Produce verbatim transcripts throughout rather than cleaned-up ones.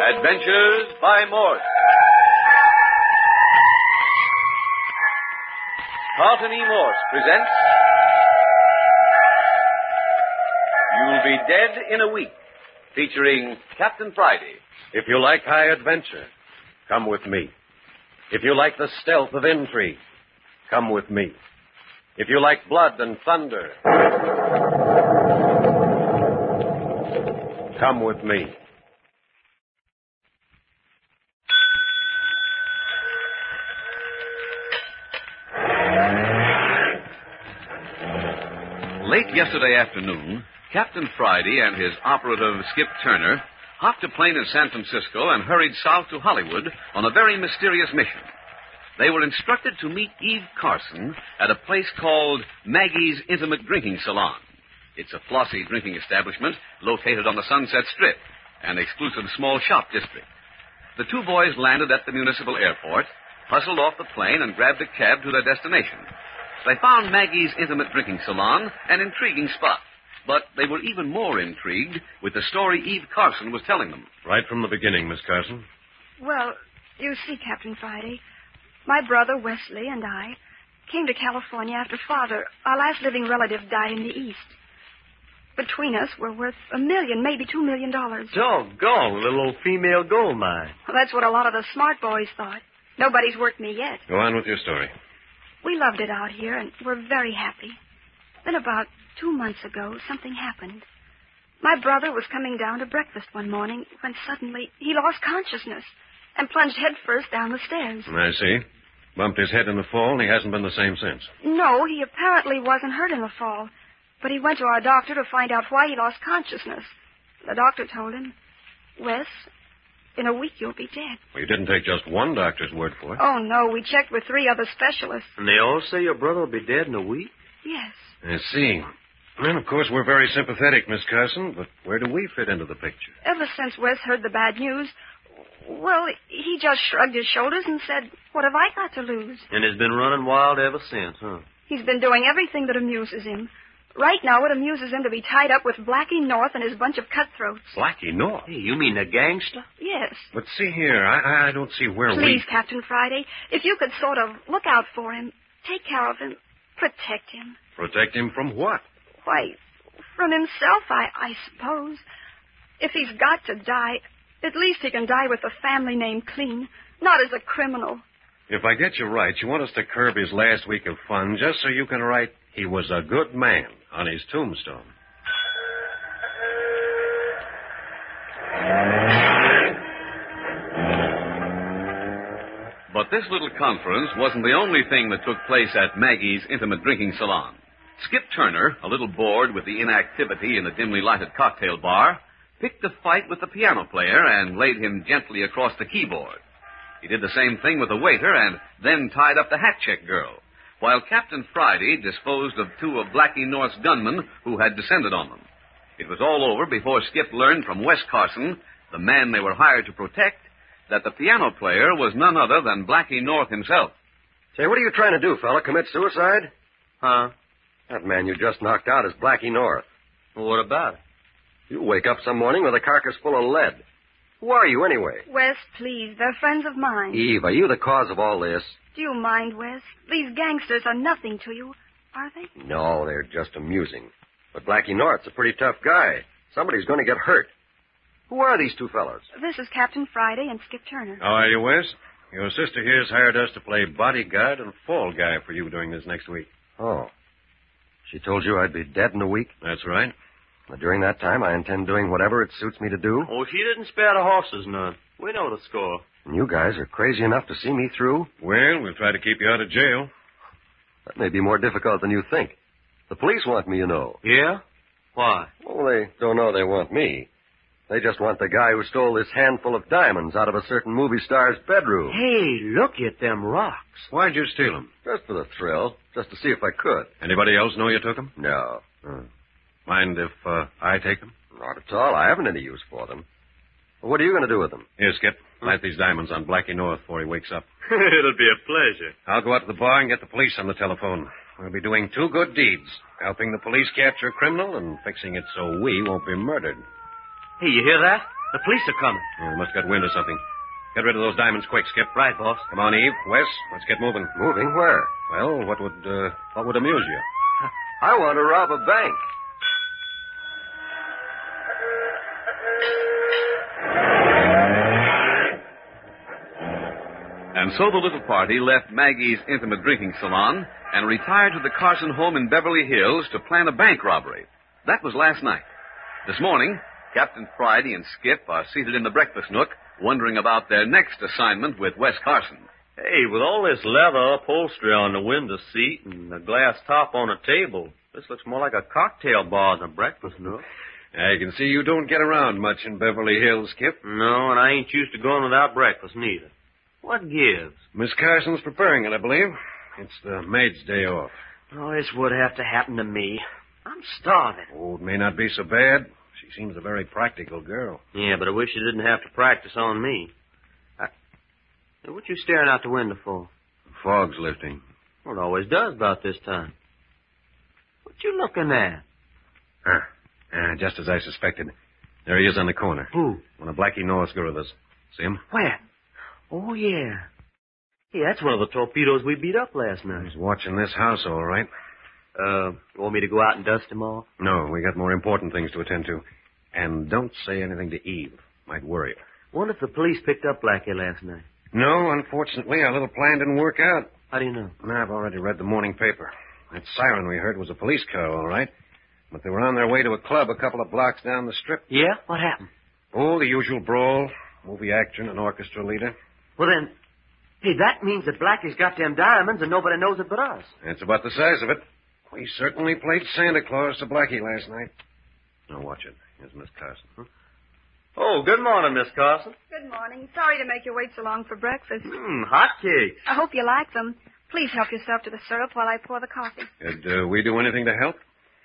Adventures by Morse. Carlton E. Morse presents You'll Be Dead in a Week, featuring Captain Friday. If you like high adventure, come with me. If you like the stealth of intrigue, come with me. If you like blood and thunder, come with me. Late yesterday afternoon, Captain Friday and his operative Skip Turner hopped a plane in San Francisco and hurried south to Hollywood on a very mysterious mission. They were instructed to meet Eve Carson at a place called Maggie's Intimate Drinking Salon. It's a flossy drinking establishment located on the Sunset Strip, an exclusive small shop district. The two boys landed at the municipal airport, hustled off the plane, and grabbed a cab to their destination. They found Maggie's Intimate Drinking Salon an intriguing spot, but they were even more intrigued with the story Eve Carson was telling them. Right from the beginning, Miss Carson. Well, you see, Captain Friday, my brother Wesley and I came to California after Father, our last living relative, died in the East. Between us, we're worth a million, maybe two million dollars. Doggone, little old female gold mine. Well, that's what a lot of the smart boys thought. Nobody's worked me yet. Go on with your story. We loved it out here, and we're very happy. Then about two months ago, something happened. My brother was coming down to breakfast one morning when suddenly he lost consciousness and plunged headfirst down the stairs. I see. Bumped his head in the fall, and he hasn't been the same since. No, he apparently wasn't hurt in the fall. But he went to our doctor to find out why he lost consciousness. The doctor told him, Wes, in a week you'll be dead. Well, you didn't take just one doctor's word for it. Oh, no, we checked with three other specialists. And they all say your brother will be dead in a week? Yes. I see. And, of course, we're very sympathetic, Miss Carson, but where do we fit into the picture? Ever since Wes heard the bad news, well, he just shrugged his shoulders and said, what have I got to lose? And has been running wild ever since, huh? He's been doing everything that amuses him. Right now, it amuses him to be tied up with Blackie North and his bunch of cutthroats. Blackie North? Hey, you mean the gangster? Yes. But see here, I, I don't see where we... Please, Captain Friday, if you could sort of look out for him, take care of him, protect him. Protect him from what? Why, from himself, I, I suppose. If he's got to die, at least he can die with the family name clean, not as a criminal. If I get you right, you want us to curb his last week of fun just so you can write, he was a good man on his tombstone. But this little conference wasn't the only thing that took place at Maggie's Intimate Drinking Salon. Skip Turner, a little bored with the inactivity in the dimly lighted cocktail bar, picked a fight with the piano player and laid him gently across the keyboard. He did the same thing with the waiter and then tied up the hat-check girl, while Captain Friday disposed of two of Blackie North's gunmen who had descended on them. It was all over before Skip learned from Wes Carson, the man they were hired to protect, that the piano player was none other than Blackie North himself. Say, what are you trying to do, fella? Commit suicide? Huh? That man you just knocked out is Blackie North. Well, what about it? You wake up some morning with a carcass full of lead. Who are you, anyway? Wes, please, they're friends of mine. Eve, are you the cause of all this? Do you mind, Wes? These gangsters are nothing to you, are they? No, they're just amusing. But Blackie North's a pretty tough guy. Somebody's going to get hurt. Who are these two fellows? This is Captain Friday and Skip Turner. How are you, Wes? Your sister here's hired us to play bodyguard and fall guy for you during this next week. Oh. She told you I'd be dead in a week? That's right. Well, during that time, I intend doing whatever it suits me to do. Oh, she didn't spare the horses none. We know the score. And you guys are crazy enough to see me through? Well, we'll try to keep you out of jail. That may be more difficult than you think. The police want me, you know. Yeah? Why? Oh, they don't know they want me. They just want the guy who stole this handful of diamonds out of a certain movie star's bedroom. Hey, look at them rocks. Why'd you steal them? Just for the thrill, just to see if I could. Anybody else know you took them? No. Oh. Mind if uh, I take them? Not at all. I haven't any use for them. Well, what are you going to do with them? Here, Skip. Light these diamonds on Blackie North before he wakes up. It'll be a pleasure. I'll go out to the bar and get the police on the telephone. We'll be doing two good deeds, helping the police capture a criminal and fixing it so we won't be murdered. Hey, you hear that? The police are coming. Yeah, they must have got wind of something. Get rid of those diamonds quick, Skip. Right, boss. Come on, Eve. Wes, let's get moving. Moving where? Well, what would uh, what would amuse you? I want to rob a bank. And so the little party left Maggie's intimate drinking salon and retired to the Carson home in Beverly Hills to plan a bank robbery. That was last night. This morning, Captain Friday and Skip are seated in the breakfast nook, wondering about their next assignment with Wes Carson. Hey, with all this leather upholstery on the window seat and the glass top on the table, this looks more like a cocktail bar than a breakfast nook. I can see you don't get around much in Beverly Hills, Skip. No, and I ain't used to going without breakfast, neither. What gives? Miss Carson's preparing it, I believe. It's the maid's day off. Oh, this would have to happen to me. I'm starving. Oh, it may not be so bad. She seems a very practical girl. Yeah, but I wish you didn't have to practice on me. I... Hey, what you staring out the window for? The fog's lifting. Well, it always does about this time. What you looking at? Huh. Ah, just as I suspected. There he is on the corner. Who? One of Blackie North's gorillas. See him? Where? Oh, yeah. Yeah, that's one of the torpedoes we beat up last night. He's watching this house, all right. Uh, you want me to go out and dust him off? No, we got more important things to attend to. And don't say anything to Eve. Might worry her. Wonder if the police picked up Blackie last night. No, unfortunately, our little plan didn't work out. How do you know? I've already read the morning paper. That siren we heard was a police car, all right. But they were on their way to a club a couple of blocks down the strip. Yeah? What happened? Oh, the usual brawl. Movie action, an orchestra leader. Well, then, hey, that means that Blackie's got them diamonds and nobody knows it but us. That's about the size of it. We certainly played Santa Claus to Blackie last night. Now, watch it. Here's Miss Carson. Huh? Oh, good morning, Miss Carson. Good morning. Sorry to make you wait so long for breakfast. Mmm, hot cakes. I hope you like them. Please help yourself to the syrup while I pour the coffee. Did uh, we do anything to help?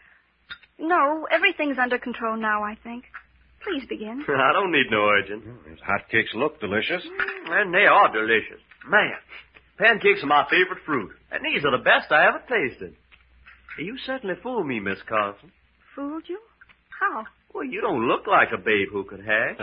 No, everything's under control now, I think. Please begin. I don't need no urging. Well, these hotcakes look delicious. Mm, and they are delicious. Man, pancakes are my favorite fruit. And these are the best I ever tasted. Hey, you certainly fooled me, Miss Carson. Fooled you? How? Well, you don't look like a babe who could hatch.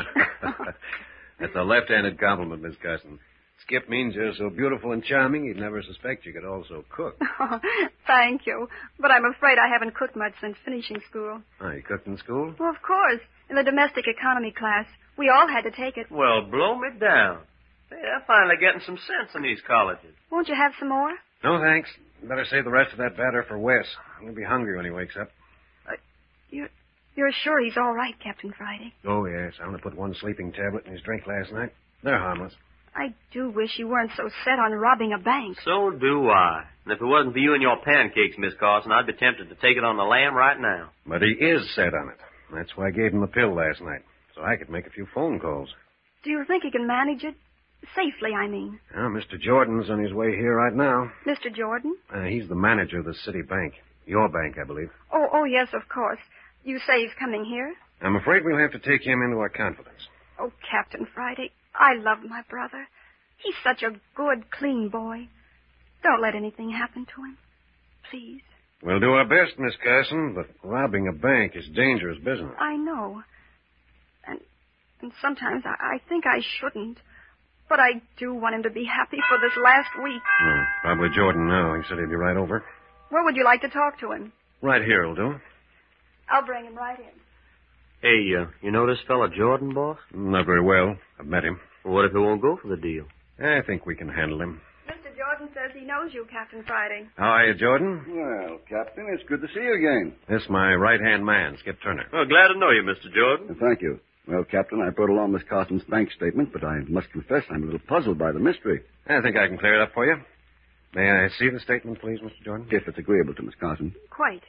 That's a left-handed compliment, Miss Carson. Skip means you're so beautiful and charming, he'd never suspect you could also cook. Oh, thank you. But I'm afraid I haven't cooked much since finishing school. Oh, you cooked in school? Well, of course. In the domestic economy class. We all had to take it. Well, blow me down. Hey, they're finally getting some sense in these colleges. Won't you have some more? No, thanks. Better save the rest of that batter for Wes. He'll be hungry when he wakes up. Uh, you're, you're sure he's all right, Captain Friday? Oh, yes. I only put one sleeping tablet in his drink last night. They're harmless. I do wish you weren't so set on robbing a bank. So do I. And if it wasn't for you and your pancakes, Miss Carson, I'd be tempted to take it on the lam right now. But he is set on it. That's why I gave him the pill last night, so I could make a few phone calls. Do you think he can manage it? Safely, I mean. Well, Mister Jordan's on his way here right now. Mister Jordan? Uh, he's the manager of the city bank. Your bank, I believe. Oh, oh, yes, of course. You say he's coming here? I'm afraid we'll have to take him into our confidence. Oh, Captain Friday, I love my brother. He's such a good, clean boy. Don't let anything happen to him. Please. We'll do our best, Miss Carson, but robbing a bank is dangerous business. I know. And and sometimes I, I think I shouldn't. But I do want him to be happy for this last week. Oh, probably Jordan now. He said he'd be right over. Where would you like to talk to him? Right here will do. I'll bring him right in. Hey, uh, you know this fella Jordan, boss? Not very well. I've met him. Well, what if he won't go for the deal? I think we can handle him. Mister Jordan says he knows you, Captain Friday. How are you, Jordan? Well, Captain, it's good to see you again. This is my right-hand man, Skip Turner. Well, glad to know you, Mister Jordan. Thank you. Well, Captain, I brought along Miss Carson's bank statement, but I must confess I'm a little puzzled by the mystery. I think I can clear it up for you. May I see the statement, please, Mister Jordan? If it's agreeable to Miss Carson. Quite.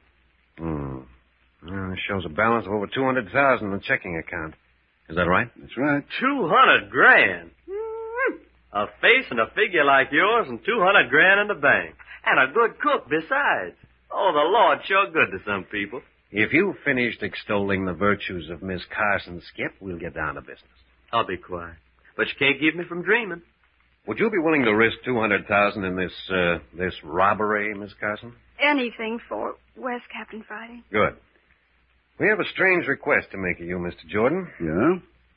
Hmm. Well, it shows a balance of over two hundred thousand dollars in the checking account. Is that right? That's right. Two hundred grand. A face and a figure like yours and two hundred grand in the bank. And a good cook besides. Oh, the Lord sure good to some people. If you've finished extolling the virtues of Miss Carson, Skip, we'll get down to business. I'll be quiet. But you can't keep me from dreaming. Would you be willing to risk two hundred thousand dollars in this, uh, this robbery, Miss Carson? Anything for Wes, Captain Friday. Good. We have a strange request to make of you, Mister Jordan. Yeah?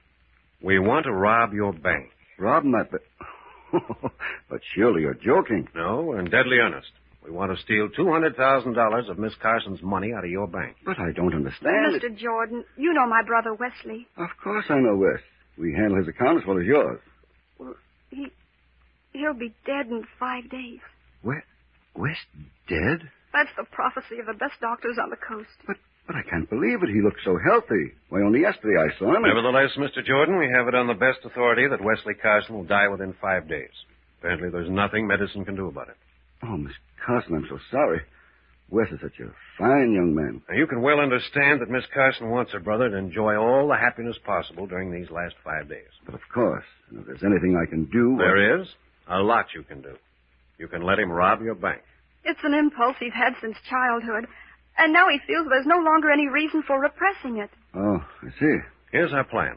We want to rob your bank. Rob my... Ba- but surely you're joking. No, we're in deadly earnest. We want to steal two hundred thousand dollars of Miss Carson's money out of your bank. But I don't understand. Mister Jordan, you know my brother Wesley. Of course I know Wes. We handle his account as well as yours. Well, he... he'll be dead in five days. Wes... Wes dead? That's the prophecy of the best doctors on the coast. But but I can't believe it. He looked so healthy. Why, only yesterday I saw him. And... Nevertheless, Mister Jordan, we have it on the best authority that Wesley Carson will die within five days. Apparently there's nothing medicine can do about it. Oh, Miss Carson, I'm so sorry. Wes is such a fine young man. Now, you can well understand that Miss Carson wants her brother to enjoy all the happiness possible during these last five days. But of course, and if there's anything I can do... There is. A lot you can do. You can let him rob your bank. It's an impulse he's had since childhood, and now he feels there's no longer any reason for repressing it. Oh, I see. Here's our plan.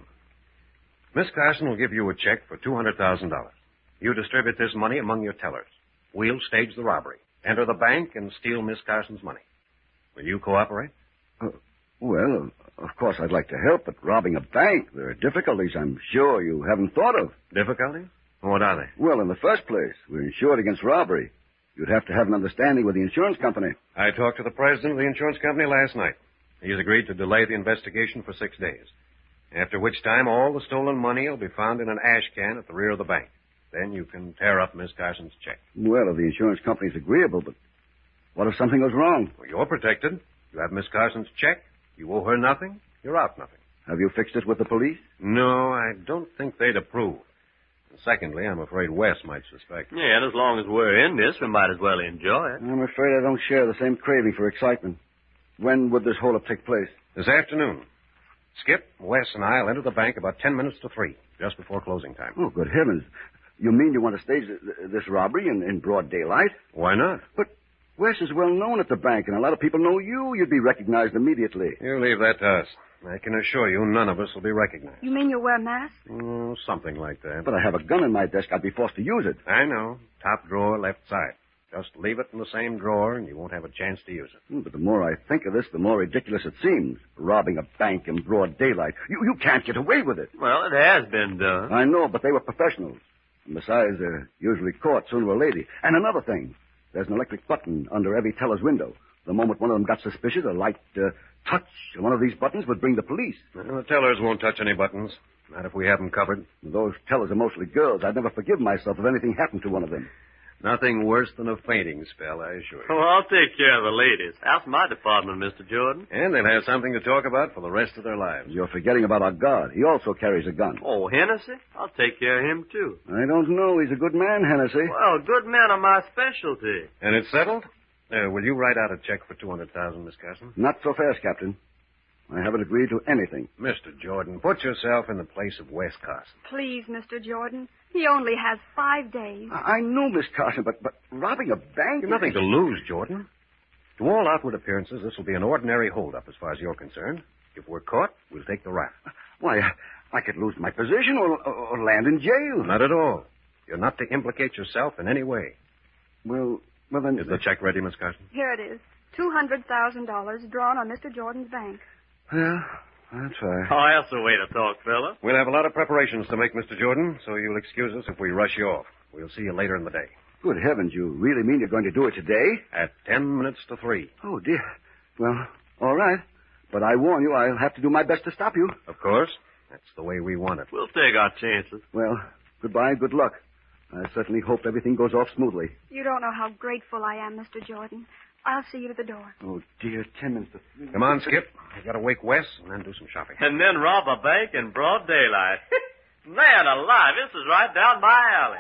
Miss Carson will give you a check for two hundred thousand dollars. You distribute this money among your tellers. We'll stage the robbery, enter the bank, and steal Miss Carson's money. Will you cooperate? Uh, well, of course I'd like to help, but robbing a bank, there are difficulties I'm sure you haven't thought of. Difficulties? What are they? Well, in the first place, we're insured against robbery. You'd have to have an understanding with the insurance company. I talked to the president of the insurance company last night. He's agreed to delay the investigation for six days, after which time all the stolen money will be found in an ash can at the rear of the bank. Then you can tear up Miss Carson's check. Well, if the insurance company's agreeable, but what if something goes wrong? Well, you're protected. You have Miss Carson's check. You owe her nothing. You're out nothing. Have you fixed it with the police? No, I don't think they'd approve. And secondly, I'm afraid Wes might suspect. Yeah, and as long as we're in this, we might as well enjoy it. I'm afraid I don't share the same craving for excitement. When would this hold-up take place? This afternoon. Skip, Wes, and I'll enter the bank about ten minutes to three, just before closing time. Oh, good heavens. You mean you want to stage this robbery in, in broad daylight? Why not? But Wes is well known at the bank, and a lot of people know you. You'd be recognized immediately. You leave that to us. I can assure you none of us will be recognized. You mean you'll wear a mask? Oh, something like that. But I have a gun in my desk. I'd be forced to use it. I know. Top drawer, left side. Just leave it in the same drawer, and you won't have a chance to use it. Hmm, but the more I think of this, the more ridiculous it seems. Robbing a bank in broad daylight. You, you can't get away with it. Well, it has been done. I know, but they were professionals. And besides, they're usually caught sooner or later. And another thing. There's an electric button under every teller's window. The moment one of them got suspicious, a light uh, touch on one of these buttons would bring the police. Well, the tellers won't touch any buttons. Not if we have them covered. Those tellers are mostly girls. I'd never forgive myself if anything happened to one of them. Nothing worse than a fainting spell, I assure you. Well, I'll take care of the ladies. That's my department, Mister Jordan. And they'll have something to talk about for the rest of their lives. You're forgetting about our guard. He also carries a gun. Oh, Hennessy? I'll take care of him, too. I don't know. He's a good man, Hennessy. Well, good men are my specialty. And it's settled? Uh, will you write out a check for two hundred thousand dollars, Miss Carson? Not so fast, Captain. I haven't agreed to anything. Mister Jordan, put yourself in the place of Wes Carson. Please, Mister Jordan. He only has five days. I, I know, Miss Carson, but, but robbing a bank... You've nothing to lose, Jordan. To all outward appearances, this will be an ordinary holdup as far as you're concerned. If we're caught, we'll take the rap. Why, I could lose my position or, or, or land in jail. Not at all. You're not to implicate yourself in any way. Well, well then... Is the check ready, Miss Carson? Here it is. two hundred thousand dollars drawn on Mister Jordan's bank. Well, I'll try. Oh, that's the way to talk, fella. We'll have a lot of preparations to make, Mister Jordan, so you'll excuse us if we rush you off. We'll see you later in the day. Good heavens, you really mean you're going to do it today? At ten minutes to three. Oh, dear. Well, all right. But I warn you, I'll have to do my best to stop you. Of course. That's the way we want it. We'll take our chances. Well, goodbye and good luck. I certainly hope everything goes off smoothly. You don't know how grateful I am, Mister Jordan. I'll see you at the door. Oh, dear, ten minutes to three. Come on, Skip. We've got to wake Wes and then do some shopping. And then rob a bank in broad daylight. Man alive, this is right down my alley.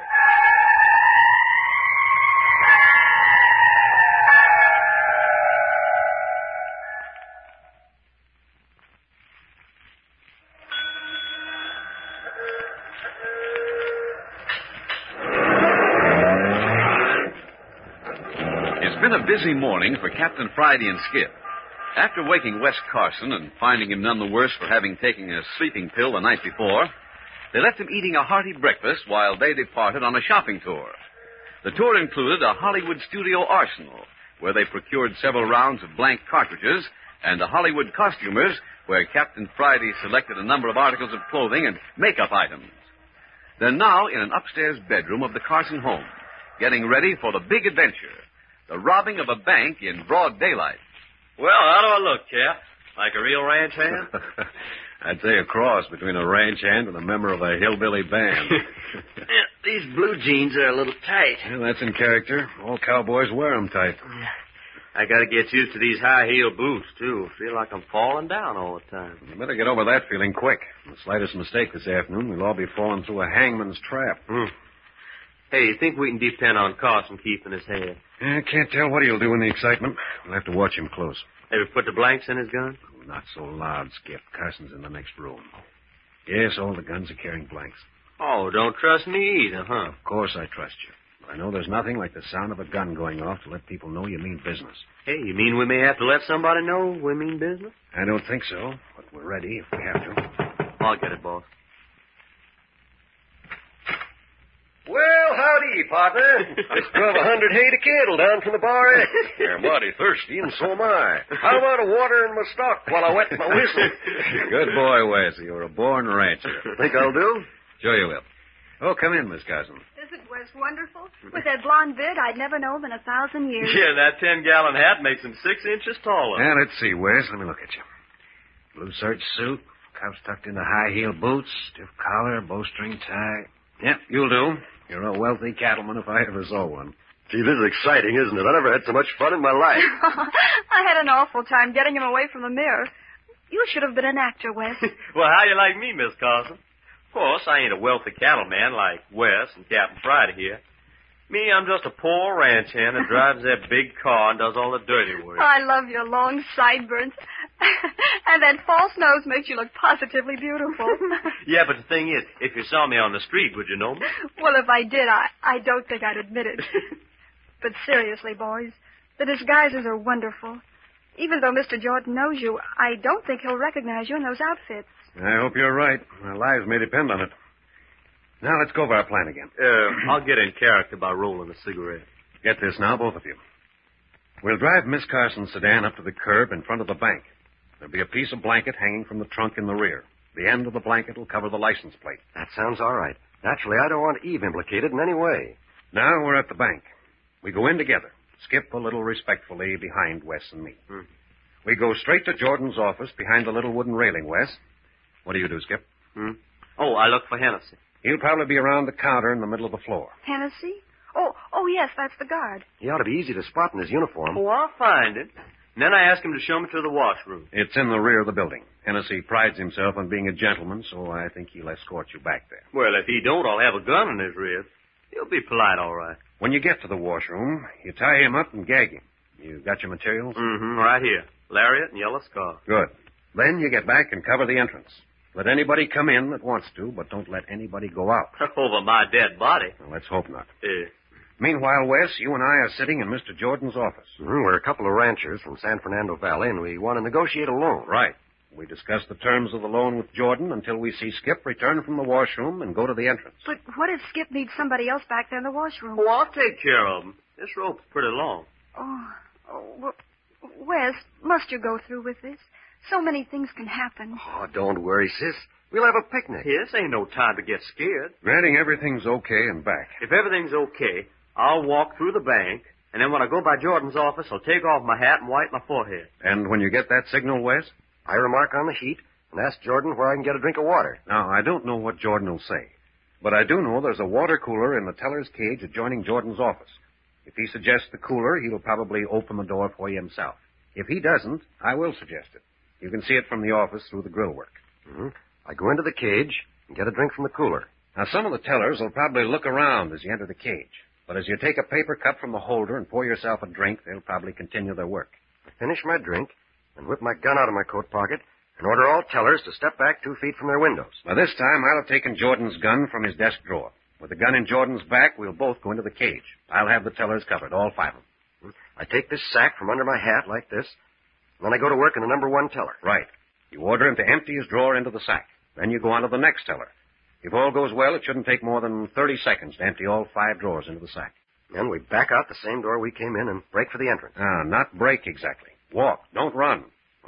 It's been a busy morning for Captain Friday and Skip. After waking Wes Carson and finding him none the worse for having taken a sleeping pill the night before, they left him eating a hearty breakfast while they departed on a shopping tour. The tour included a Hollywood studio arsenal, where they procured several rounds of blank cartridges and the Hollywood costumers, where Captain Friday selected a number of articles of clothing and makeup items. They're now in an upstairs bedroom of the Carson home, getting ready for the big adventure, the robbing of a bank in broad daylight. Well, how do I look, Cap? Like a real ranch hand? I'd say a cross between a ranch hand and a member of a hillbilly band. Yeah, these blue jeans are a little tight. Well, that's in character. All cowboys wear 'em tight. I gotta get used to these high-heel boots, too. Feel like I'm falling down all the time. You better get over that feeling quick. The slightest mistake this afternoon, we'll all be falling through a hangman's trap. Hmm. Hey, you think we can depend on Carson keeping his head? I can't tell what he'll do in the excitement. We'll have to watch him close. Ever put the blanks in his gun? Not so loud, Skip. Carson's in the next room. Yes, all the guns are carrying blanks. Oh, don't trust me either, huh? Of course I trust you. But I know there's nothing like the sound of a gun going off to let people know you mean business. Hey, you mean we may have to let somebody know we mean business? I don't think so, but we're ready if we have to. I'll get it, boss. Well, howdy, partner. Just drove a hundred hay to Candle down from the Bar X. They're mighty thirsty, and so am I. How about a water in my stock while I wet my whistle? Good boy, Wes. You're a born rancher. Think I'll do? Sure you will. Oh, come in, Miss Carson. Isn't Wes wonderful? With that blonde beard, I'd never know him in a thousand years. Yeah, that ten-gallon hat makes him six inches taller. Now, let's see, Wes. Let me look at you. Blue serge suit, cuffs tucked into high-heel boots, stiff collar, bowstring tie. Yep, you'll do. You're a wealthy cattleman if I ever saw one. Gee, this is exciting, isn't it? I never had so much fun in my life. I had an awful time getting him away from the mirror. You should have been an actor, Wes. Well, how you like me, Miss Carson? Of course, I ain't a wealthy cattleman like Wes and Captain Friday here. Me, I'm just a poor ranch hand that drives that big car and does all the dirty work. I love your long sideburns. And that false nose makes you look positively beautiful. Yeah, but the thing is, if you saw me on the street, would you know me? Well, if I did, I, I don't think I'd admit it. But seriously, boys, the disguises are wonderful. Even though Mister Jordan knows you, I don't think he'll recognize you in those outfits. I hope you're right. Our lives may depend on it. Now, let's go over our plan again. Uh, I'll get in character by rolling a cigarette. Get this now, both of you. We'll drive Miss Carson's sedan up to the curb in front of the bank. There'll be a piece of blanket hanging from the trunk in the rear. The end of the blanket will cover the license plate. That sounds all right. Naturally, I don't want Eve implicated in any way. Now we're at the bank. We go in together. Skip a little respectfully behind Wes and me. Hmm. We go straight to Jordan's office behind the little wooden railing, Wes. What do you do, Skip? Hmm? Oh, I look for Hennessy. He'll probably be around the counter in the middle of the floor. Hennessy? Oh, oh, yes, that's the guard. He ought to be easy to spot in his uniform. Oh, I'll find it. And then I ask him to show me to the washroom. It's in the rear of the building. Hennessy prides himself on being a gentleman, so I think he'll escort you back there. Well, if he don't, I'll have a gun in his ribs. He'll be polite, all right. When you get to the washroom, you tie him up and gag him. You got your materials? Mm-hmm, right here. Lariat and yellow scarf. Good. Then you get back and cover the entrance. Let anybody come in that wants to, but don't let anybody go out. Over my dead body. Well, let's hope not. Yeah. Meanwhile, Wes, you and I are sitting in Mister Jordan's office. Mm, we're a couple of ranchers from San Fernando Valley, and we want to negotiate a loan. Right. We discuss the terms of the loan with Jordan until we see Skip return from the washroom and go to the entrance. But what if Skip needs somebody else back there in the washroom? Oh, I'll take care of him. This rope's pretty long. Oh, oh well, Wes, must you go through with this? So many things can happen. Oh, don't worry, sis. We'll have a picnic. Here, this ain't no time to get scared. Granting everything's okay and back. If everything's okay, I'll walk through the bank, and then when I go by Jordan's office, I'll take off my hat and wipe my forehead. And when you get that signal, Wes? I remark on the sheet and ask Jordan where I can get a drink of water. Now, I don't know what Jordan will say, but I do know there's a water cooler in the teller's cage adjoining Jordan's office. If he suggests the cooler, he'll probably open the door for you himself. If he doesn't, I will suggest it. You can see it from the office through the grill work. Mm-hmm. I go into the cage and get a drink from the cooler. Now, some of the tellers will probably look around as you enter the cage. But as you take a paper cup from the holder and pour yourself a drink, they'll probably continue their work. I finish my drink and whip my gun out of my coat pocket and order all tellers to step back two feet from their windows. By this time, I'll have taken Jordan's gun from his desk drawer. With the gun in Jordan's back, we'll both go into the cage. I'll have the tellers covered, all five of them. I take this sack from under my hat like this, and then I go to work in the number one teller. Right. You order him to empty his drawer into the sack. Then you go on to the next teller. If all goes well, it shouldn't take more than thirty seconds to empty all five drawers into the sack. Then we back out the same door we came in and break for the entrance. Ah, not break exactly. Walk. Don't run. Well,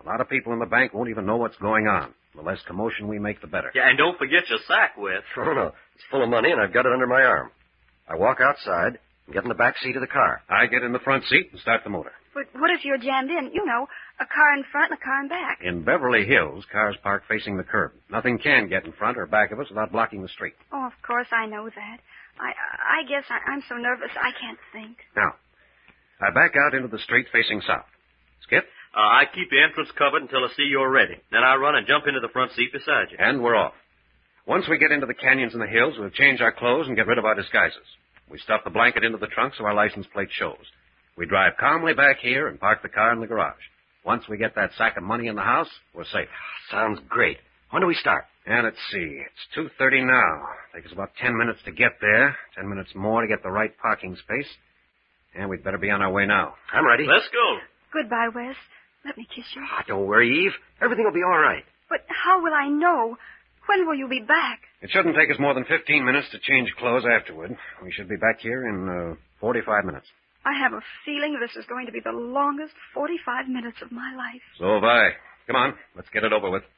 A lot of people in the bank won't even know what's going on. The less commotion we make, the better. Yeah, and don't forget your sack, Wes. Oh, no. It's full of money, and I've got it under my arm. I walk outside and get in the back seat of the car. I get in the front seat and start the motor. But what if you're jammed in? You know, a car in front and a car in back. In Beverly Hills, cars park facing the curb. Nothing can get in front or back of us without blocking the street. Oh, of course, I know that. I I guess I, I'm so nervous I can't think. Now, I back out into the street facing south. Skip? Uh, I keep the entrance covered until I see you're ready. Then I run and jump into the front seat beside you. And we're off. Once we get into the canyons and the hills, we'll change our clothes and get rid of our disguises. We stuff the blanket into the trunk so our license plate shows. We drive calmly back here and park the car in the garage. Once we get that sack of money in the house, we're safe. Sounds great. When do we start? And let's see. It's two thirty now. Takes about ten minutes to get there. Ten minutes more to get the right parking space. And we'd better be on our way now. I'm ready. Let's go. Goodbye, Wes. Let me kiss you. Ah, don't worry, Eve. Everything will be all right. But how will I know? When will you be back? It shouldn't take us more than fifteen minutes to change clothes afterward. We should be back here in uh, forty-five minutes. I have a feeling this is going to be the longest forty-five minutes of my life. So have I. Come on, let's get it over with.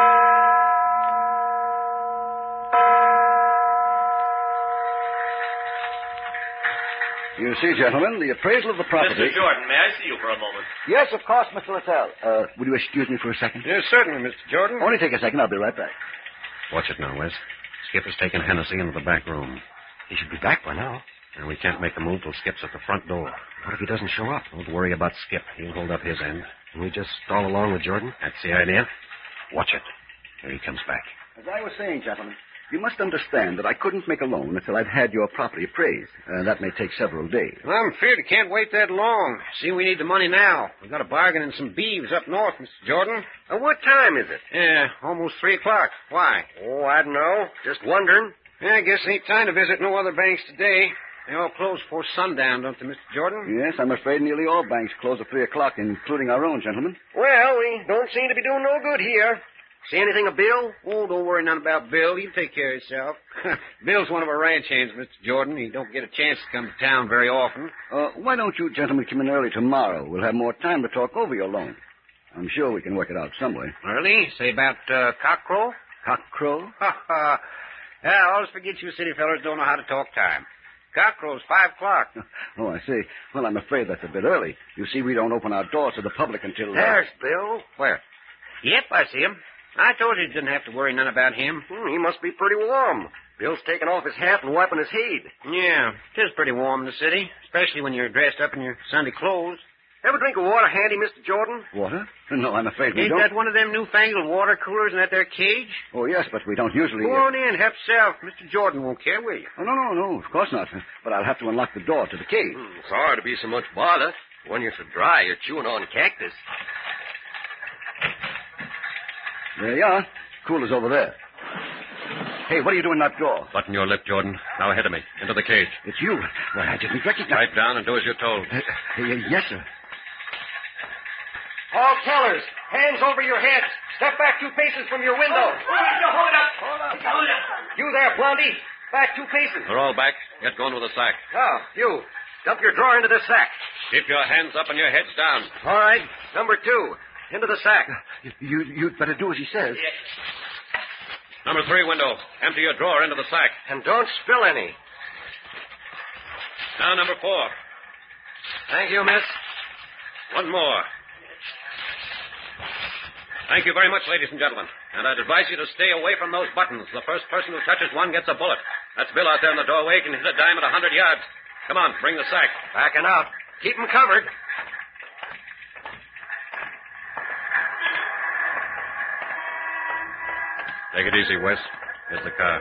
You see, gentlemen, the appraisal of the property... Mister Jordan, may I see you for a moment? Yes, of course, Mister Littell. Uh, would you excuse me for a second? Yes, certainly, Mister Jordan. Only take a second. I'll be right back. Watch it now, Wes. Skip has taken Hennessy into the back room. He should be back by now. And we can't make a move till Skip's at the front door. What if he doesn't show up? Don't worry about Skip. He'll hold up his end. Can we just stall along with Jordan? That's the idea. Watch it. Here he comes back. As I was saying, gentlemen, you must understand that I couldn't make a loan until I'd had your property appraised. Uh, that may take several days. Well, I'm afraid I can't wait that long. See, we need the money now. We've got a bargain in some beeves up north, Mister Jordan. Uh, what time is it? Yeah, almost three o'clock. Why? Oh, I don't know. Just wondering. Yeah, I guess ain't time to visit no other banks today. They all close before sundown, don't they, Mister Jordan? Yes, I'm afraid nearly all banks close at three o'clock, including our own, gentlemen. Well, we don't seem to be doing no good here. See anything of Bill? Oh, don't worry none about Bill. You take care of yourself. Bill's one of our ranch hands, Mister Jordan. He don't get a chance to come to town very often. Uh, why don't you gentlemen come in early tomorrow? We'll have more time to talk over your loan. I'm sure we can work it out some way. Early? Say about uh, cockcrow? Cockcrow? Ha ha. Yeah, I always forget you city fellers don't know how to talk time. Cockcrow's five o'clock. Oh, I see. Well, I'm afraid that's a bit early. You see, we don't open our doors to the public until... Uh... There's Bill. Where? Yep, I see him. I told you you didn't have to worry none about him. Hmm, he must be pretty warm. Bill's taking off his hat and wiping his head. Yeah, it is pretty warm in the city, especially when you're dressed up in your Sunday clothes. Ever drink of water handy, Mister Jordan? Water? No, I'm afraid we Ain't don't. that one of them newfangled water coolers in that there cage? Oh, yes, but we don't usually... Go on in, help yourself. Mister Jordan won't care, will you? Oh, no, no, no, of course not. But I'll have to unlock the door to the cave. Hmm, sorry to be so much bother. When you're so dry, you're chewing on cactus. There you are. Cooler's over there. Hey, what are you doing in that door? Button your lip, Jordan. Now ahead of me. Into the cage. It's you. Why, I didn't recognize... Pipe down and do as you're told. Uh, uh, yes, sir. All tellers, hands over your heads. Step back two paces from your window. Hold up. Hold up. Hold up. Hold up. You there, Blondie. Back two paces. They're all back. Get going with the sack. Now, you. Dump your drawer into this sack. Keep your hands up and your heads down. All right. Number two. Into the sack. You, you'd better do as he says. Yes. Number three window. Empty your drawer into the sack. And don't spill any. Now number four. Thank you, miss. One more. Thank you very much, ladies and gentlemen. And I'd advise you to stay away from those buttons. The first person who touches one gets a bullet. That's Bill out there in the doorway. He can hit a dime at a hundred yards. Come on, bring the sack. Backing up. Keep 'em covered. Take it easy, Wes. Here's the car.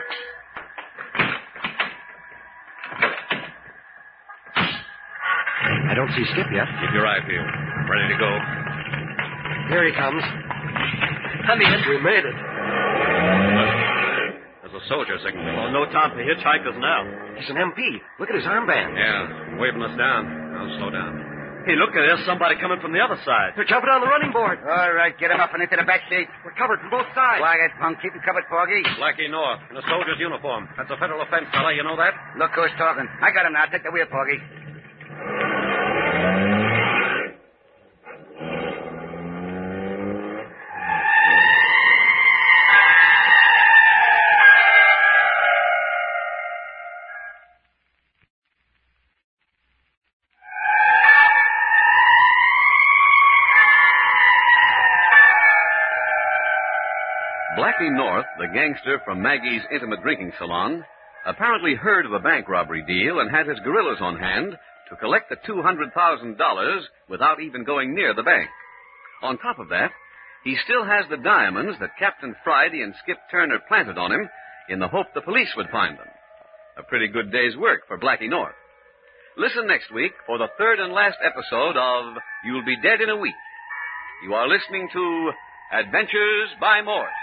I don't see Skip yet. Keep your eye peeled. Ready to go. Here he comes. Come in. We made it. There's a soldier signal. Oh, no time for hitchhikers now. He's an M P. Look at his armband. Yeah, waving us down. Now slow down. Hey, look, there's somebody coming from the other side. They're jumping on the running board. All right, get him up and into the back seat. We're covered from both sides. Quiet, punk. Keep him covered, Porgy. Blackie North, in a soldier's uniform. That's a federal offense, fella. You know that? Look who's talking. I got him now. Take the wheel, Porgy. Blackie North, the gangster from Maggie's intimate drinking salon, apparently heard of the bank robbery deal and had his guerrillas on hand to collect the two hundred thousand dollars without even going near the bank. On top of that, he still has the diamonds that Captain Friday and Skip Turner planted on him in the hope the police would find them. A pretty good day's work for Blackie North. Listen next week for the third and last episode of You'll Be Dead in a Week. You are listening to Adventures by Morse.